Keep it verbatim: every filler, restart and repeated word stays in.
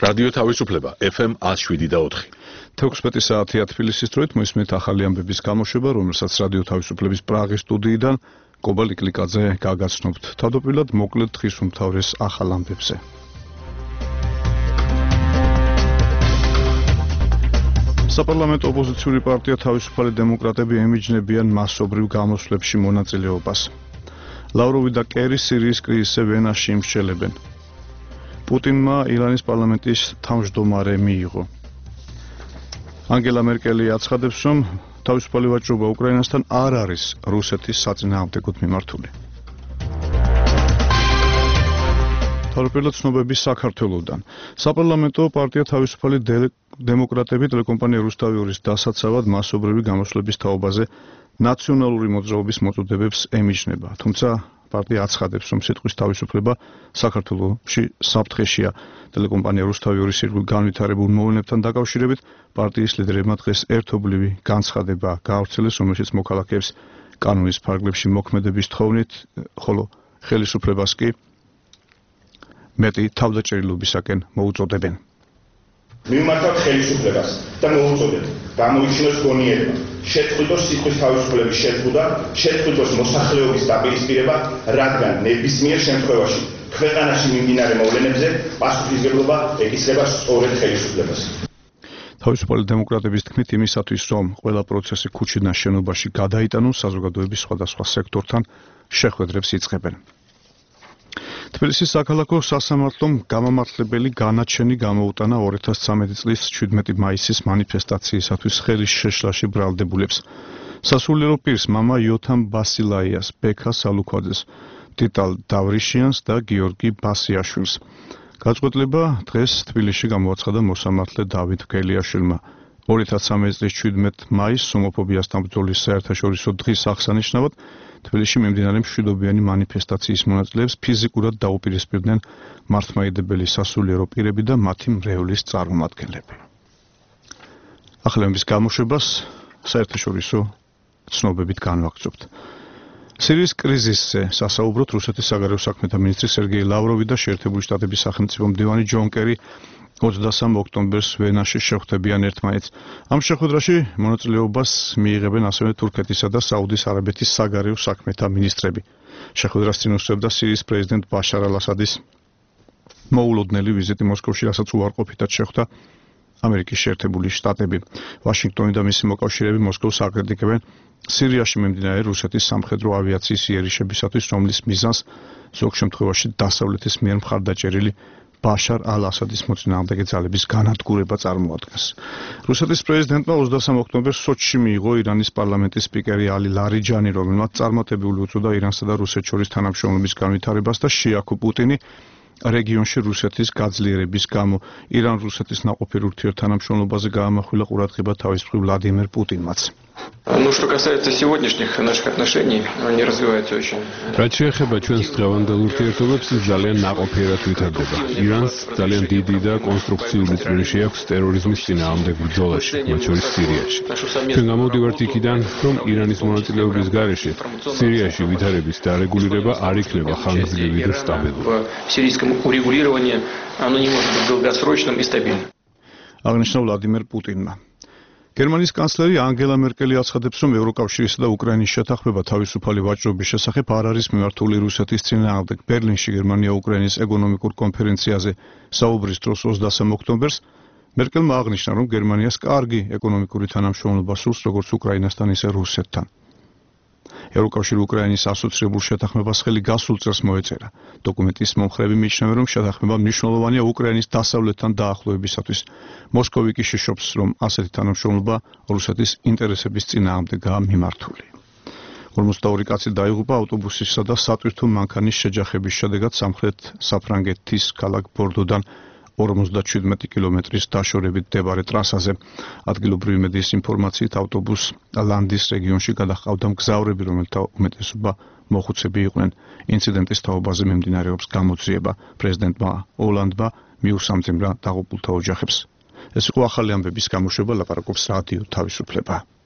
რადიო თავისუფლება ეფ ემ one oh seven და four. თექვსმეტი საათია თბილისის დროით მოისმენთ ახალი ამბების გამოშვება, რომელსაც რადიო თავისუფლების პრაღის სტუდიიდან კობალ იკლიკაძე გაგაცნობთ. თავდაპირველად მოკლედ დღის უმთავრეს ახალ ამბებზე. საპარლამენტო ოპოზიციური პარტია თავისუფალი დემოკრატები ემიჯნებიან მასობრივ გამოსვლებში მონაწილეობას. ლავროვი და კერი სირიის კრიზისზე ვენაში იმსჯელებენ. პუტინმა ირანის პარლამენტის თავმჯდომარე მიიღო. ანგელა მერკელი აცხადებს, რომ თავისუფალი ვაჭრობა უკრაინასთან არ არის რუსეთის საწინააღმდეგოდ მიმართული. თავდაპირველად ცნობები საქართველოდან. საპარლამენტო პარტია თავისუფალი დემოკრატები ტელეკომპანია რუსთავიორის დასაცავად მასობრივი გამოსვლების თაობაზე ნაციონალური მოძრაობის მოწოდებებს ემიჯნება. თუმცა პარტია აცხადებს, რომ სიტყვის თავისუფლება საქართველოში საფრთხეშია. ტელეკომპანია რუსთავიორის ირგვლივ განვითარებულ მოვლენებთან დაკავშირებით პარტიის ლიდერებმა დღეს ერთობლივი განცხადება გაავრცელეს, რომელშიც მოქალაქეებს კანონის ფარგლებში მოქმედების თხოვნით, ხოლო ხელისუფლებას კი მეტი თავდაჭერილობისაკენ მოუწოდებენ. მივმართავთ ხელისუფლებას და მოუწოდებთ გამოიჩინოს გონიერება, შეწყვიტოს სიტყვის თავისუფლების შეზღუდვა, შეწყვიტოს მოსახლეობის დაპირისპირება, რადგან ნებისმიერ შემთხვევაში ქვეყანაში მიმდინარე მოვლენებზე პასუხისმგებლობა ეკისრება სწორედ ხელისუფლებას. თავისუფალი დემოკრატების თქმით, იმისათვის, რომ ყველა პროცესი ქუჩიდან შენობაში გადაიტანონ, საზოგადოების სხვადასხვა სექტორთან შეხვედრებს იწყებენ. თბილისის საქალაქო სასამართლომ გამამართლებელი განაჩენი გამოუტანა ორი ათას ცხრამეტი წლის შვიდმეტი მაისის მანიფესტაციისათვის ხელის შეშლაში ბრალდებულებს. სასულიერო პირს მამა იოთამ ბასილაიას, ბექა სალუქვაძეს, ტიტალ დავრიშიანს და გიორგი ბასიაშვილს. გაწყვეტილება დღეს თბილისში გამოაცხადა მოსამართლე დავით გელიაშვილმა. ორი ათას ცხრამეტი წლის შვიდმეტი მაისს ჰომოფობიასთან ბრძოლის საერთაშორისო დღის აღსანიშნავად თბილისში მიმდინარე მშვიდობიანი მანიფესტაციის მონაწილეებს ფიზიკურად დაუპირისპირდნენ მართლმადიდებელი სასულიერო პირები და მათი მრევლის წარმომადგენლები. ახალების გამოშვებას საერთაშორისო ცნობებით განვაგრძობთ. სირიის კრიზისზე სასაუბროთ რუსეთის საგარეო საქმეთა მინისტრი სერგეი ლავროვი და შეერთებული შტატების სახელმწიფო მდივანი ჯონ კერი ოცდასამ ოქტომბერს ვენაში შეხვდებიან ერთმანეთს. ამ შეხვედრაში მონაწილეობას მიიღებენ ასევე თურქეთისა და საუდის არაბეთის საგარეო საქმეთა მინისტრები. შეხვედრას წინ უსწრებდა სირიის პრეზიდენტ ბაშარ ალ-ასადის მოულოდნელი ვიზიტი მოსკოვში, რასაც უარყოფითად შეხვდა ამერიკის შეერთებული შტატები. ვაშინგტონი და მისი მოკავშირეები მოსკოვს აკრიტიკებენ სირიაში მიმდინარე რუსეთის სამხედრო ავიაციის იერიშებისათვის, რომლის მიზანს ზოგ შემთხვევაში დასავლეთის მიერ მხარდაჭერილი ბაშარ ალ-ასადის მოწინააღმდეგე ძალების განადგურება წარმოადგენს. რუსეთის პრეზიდენტმა ოცდასამ ოქტომბერს სოჩში მიიღო ირანის პარლამენტის სპიკერი ალი ლარიჯანი, რომელმაც წარმატებული უწოდა ირანსა და რუსეთს შორის თანამშრომლობის განვითარებას და შეაქო პუტინი რეგიონში რუსეთის გაძლიერების გამო. ირან-რუსეთის ნაყოფიერ ურთიერთთანამშრომლობაზე გაამახვილა ყურადღება თავის მხრივ ვლადიმერ პუტინმაც. Ну, что касается сегодняшних наших отношений, они развиваются очень. რაც შეეხება ჩვენს დღევანდელ ურთიერთობებს, ის ძალიან ნაყოფიერად ვითარდება. ირანს ძალიან დიდი და კონსტრუქციული წვლილი აქვს ტერორიზმის წინააღმდეგ ბრძოლაში, მათ შორის სირიაში. ჩვენ გამოვდივართ იქიდან, რომ ირანის მონაწილეობის გარეშე სირიაში ვითარების დარეგულირება არ იქნება ხანგრძლივი და სტაბილური. Сирийском урегулировании оно не может быть долгосрочным и стабильным. აღნიშნა ვლადიმერ პუტინმა. გერმანიის კანცლერი ანგელა მერკელი აცხადებს, რომ ევროკავშირისა და უკრაინის შეთანხმება თავისუფალი ვაჭრობის შესახებ არ არის მიმართული რუსეთის წინააღმდეგ. ბერლინში გერმანია უკრაინის ეკონომიკურ კონფერენციაზე საუბრის დროს ოცდასამ ოქტომბერს მერკელმა აღნიშნა, რომ გერმანიას კარგი ეკონომიკური თანამშრომლობა სურს როგორც უკრაინასთან, ისე რუსეთთან. ევროკავშირი უკრაინის ასოცირებულ შეთანხმებას ხელი გასულ წელს მოეწერა. დოკუმენტის მომხრეები მიიჩნევენ, რომ შეთანხმება მნიშვნელოვანია უკრაინის დასავლეთთან დაახლოებისათვის. მოსკოვი კი შეშობს, რომ ასეთი თანამშრომლობა რუსეთის ინტერესების წინააღმდეგაა მიმართული. ორმოცდაორი კაცი დაიღუპა ავტობუსისა და სატვირთო მანქანის შეჯახების შედეგად სამხრეთ საფრანგეთის ქალაქ ბორდოდან ორმოცდაჩვიდმეტი კილომეტრის დაშორებით მდებარე ტრასაზე. ადგილობრივი მედიის ინფორმაციით ავტობუს ლანდის რეგიონში გადაჰყავდა მგზავრები, რომელთა უმეტესობა მოხუცები იყვნენ. ინციდენტის თაობაზე მიმდინარეობს გამოძიება. პრეზიდენტმა ოლანდმა მიუსამძიმრა დაღუპულთა ოჯახებს. ეს იყო ახალი ამბების გამოშვება, ლაპარაკობს რადიო თავისუფლება.